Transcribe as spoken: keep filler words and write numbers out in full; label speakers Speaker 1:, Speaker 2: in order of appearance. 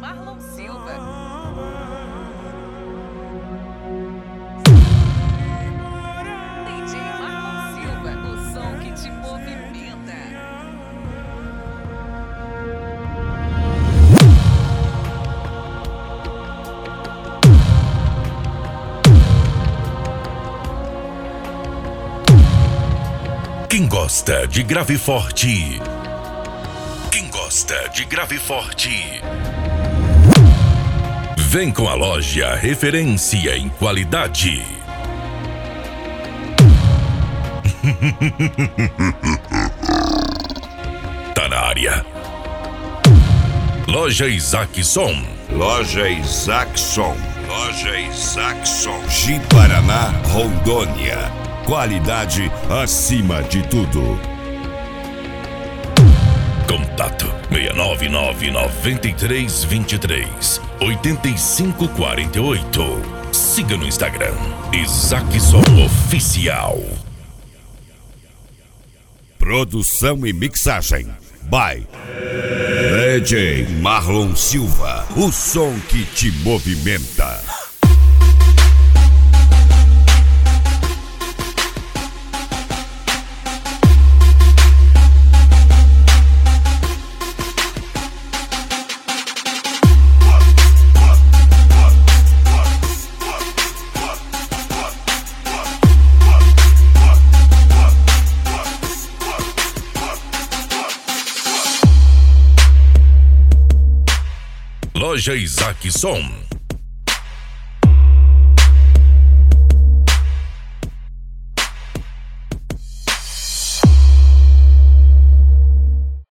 Speaker 1: Marlon Silva. D J Marlon Silva, o som que te movimenta.
Speaker 2: Quem gosta de grave forte? Quem gosta de grave forte? Vem com a loja referência em qualidade. Tá na área. Loja Isaac Som.
Speaker 3: Loja Isaac Som. Loja Isaac Som. Ji-Paraná, Rondônia. Qualidade acima de tudo.
Speaker 2: Contato seis nove nove nove três dois três oito cinco quatro oito. Siga no Instagram Isaac Som Oficial.
Speaker 3: Produção e mixagem by D J Marlon Silva. O som que te movimenta.
Speaker 2: Loja Isaac Som.